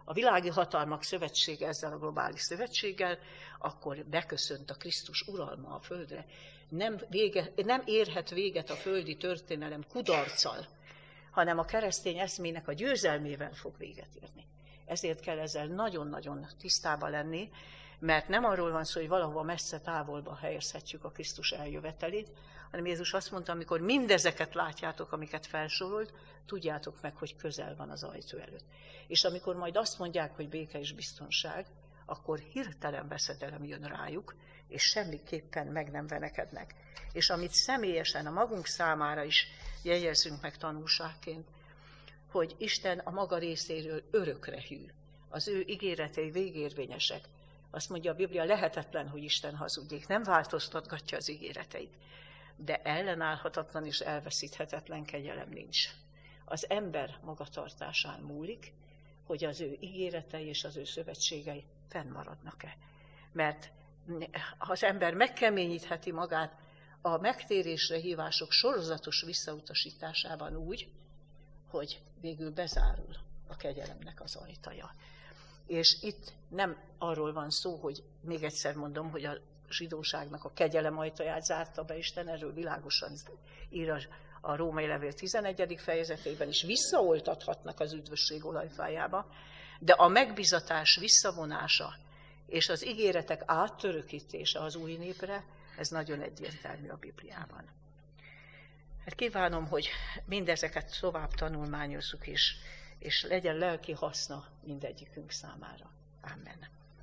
a világi hatalmak szövetsége ezzel a globális szövetséggel, akkor beköszönt a Krisztus uralma a földre. Nem, vége, nem érhet véget a földi történelem kudarccal, hanem a keresztény eszmének a győzelmével fog véget érni. Ezért kell ezzel nagyon-nagyon tisztában lenni, mert nem arról van szó, hogy valahova messze távolba helyezhetjük a Krisztus eljövetelét, hanem Jézus azt mondta, amikor mindezeket látjátok, amiket felsorolt, tudjátok meg, hogy közel van az ajtó előtt. És amikor majd azt mondják, hogy béke és biztonság, akkor hirtelen veszedelem jön rájuk, és semmiképpen meg nem venekednek. És amit személyesen a magunk számára is jegyezzünk meg tanulságként, hogy Isten a maga részéről örökre hű. Az ő ígéretei végérvényesek. Azt mondja a Biblia, lehetetlen, hogy Isten hazudjék, nem változtatgatja az ígéreteit. De ellenállhatatlan és elveszíthetetlen kegyelem nincs. Az ember magatartásán múlik, hogy az ő ígéretei és az ő szövetségei fennmaradnak-e. Mert az ember megkeményítheti magát a megtérésre hívások sorozatos visszautasításában úgy, hogy végül bezárul a kegyelemnek az ajtaja. És itt nem arról van szó, hogy még egyszer mondom, hogy a zsidóságnak a kegyelem ajtaját zárta be Isten, erről világosan ír a, a Római levél tizenegyedik fejezetében is, visszaoltathatnak az üdvösség olajfájába, de a megbizatás visszavonása és az ígéretek áttörökítése az új népre, ez nagyon egyértelmű a Bibliában. Hát kívánom, hogy mindezeket tovább tanulmányozzuk is, és legyen lelki haszna mindegyikünk számára. Amen.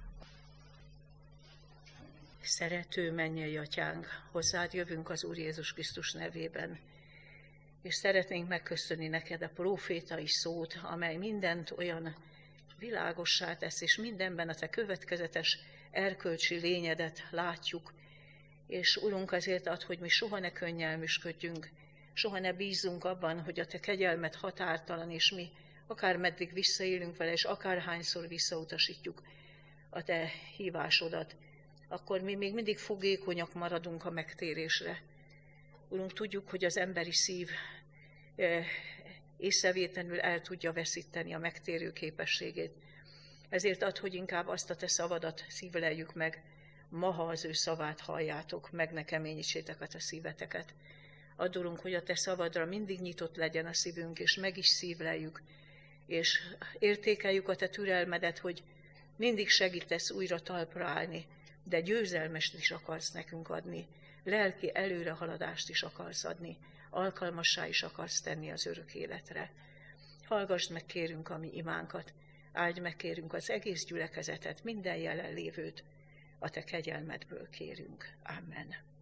Szerető mennyei Atyánk, hozzád jövünk az Úr Jézus Krisztus nevében, és szeretnénk megköszönni neked a prófétai szót, amely mindent olyan világossá tesz, és mindenben a te következetes erkölcsi lényedet látjuk, és Urunk, azért ad, hogy mi soha ne könnyelműsködjünk, soha ne bízzunk abban, hogy a te kegyelmed határtalan, és mi akármeddig visszaélünk vele, és akárhányszor visszautasítjuk a te hívásodat, akkor mi még mindig fogékonyak maradunk a megtérésre. Urunk, tudjuk, hogy az emberi szív észrevétlenül el tudja veszíteni a megtérő képességét. Ezért add, hogy inkább azt a te szavadat szívleljük meg, ma, ha az ő szavát halljátok, meg ne keményítsétek a te szíveteket. Add, Urunk, hogy a te szavadra mindig nyitott legyen a szívünk, és meg is szívleljük, és értékeljük a te türelmedet, hogy mindig segítesz újra talpra állni, de győzelmest is akarsz nekünk adni, lelki előrehaladást is akarsz adni, alkalmassá is akarsz tenni az örök életre. Hallgassd meg, kérünk, a mi imánkat, áldj meg, kérünk, az egész gyülekezetet, minden jelenlévőt, a te kegyelmedből kérünk. Amen.